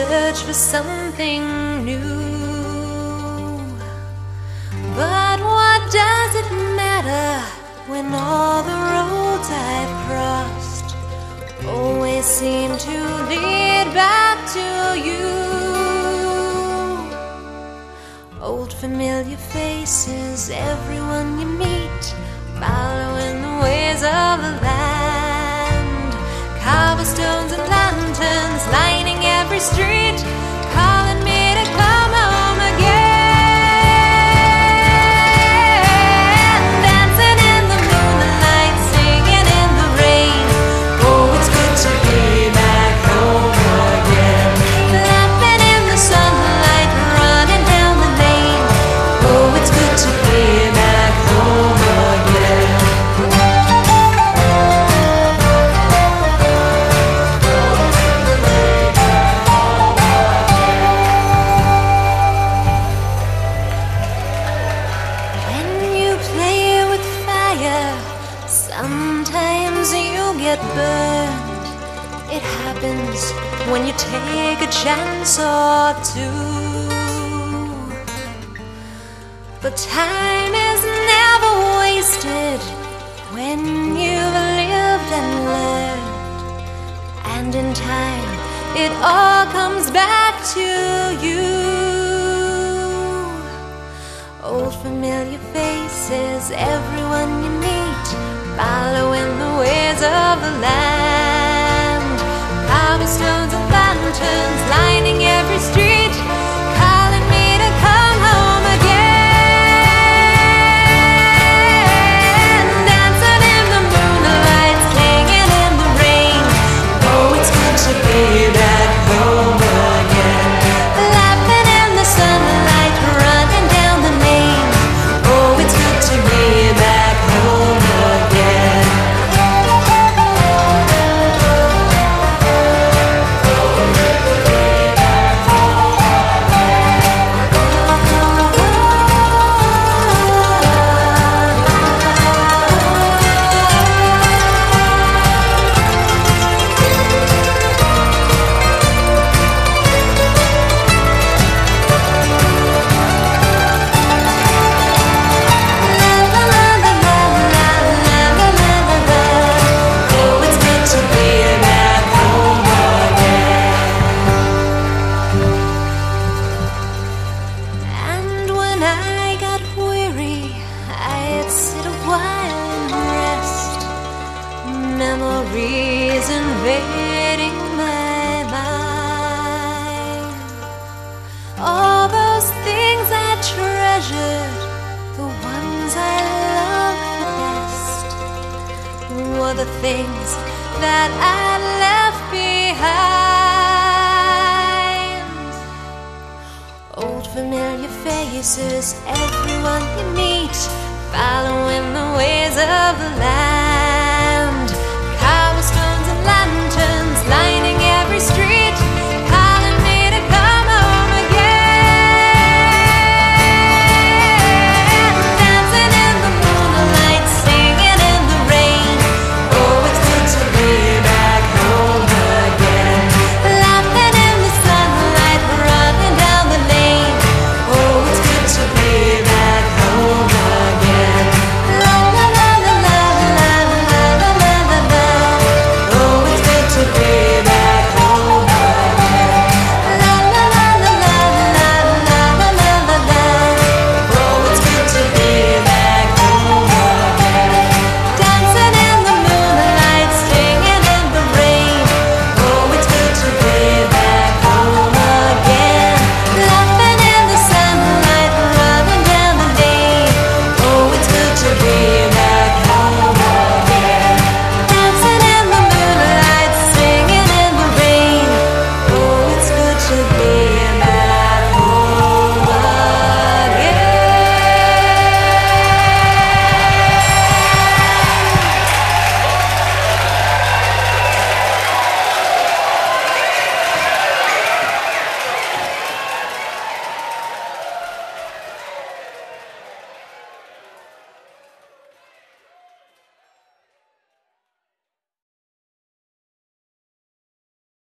search for something new. But what does it matter when all the roads I've crossed always seem to lead back to you? Old familiar faces, everyone you meet, following the ways of the land. Cobblestones and lanterns lining every street, calling me to come home again. Dancing in the moonlight, singing in the rain. Oh, it's good to be back home again. Laughing in the sunlight, running down the lane. Oh, it's good to be back home again. When you play with fire, sometimes you get burned. It happens when you take a chance or two. But time is never wasted when you've lived and learned. And in time, it all comes back to you. Old familiar faces, everyone you meet, following the ways of the land. Cobblestones and lanterns lining every street, calling me to come home again. Dancing in the moonlight, singing in the rain. Oh, it's good to be back home again. Laughing in the sunlight, running down the lane. Oh, it's good to be back home again. Oh, it's good to be back home again. And when I got weary, I'd sit a while and rest. Memories invading my mind. All those things I treasured, the ones I loved the best, were the things that I left behind. Old familiar faces, everyone you meet, following the ways of the land.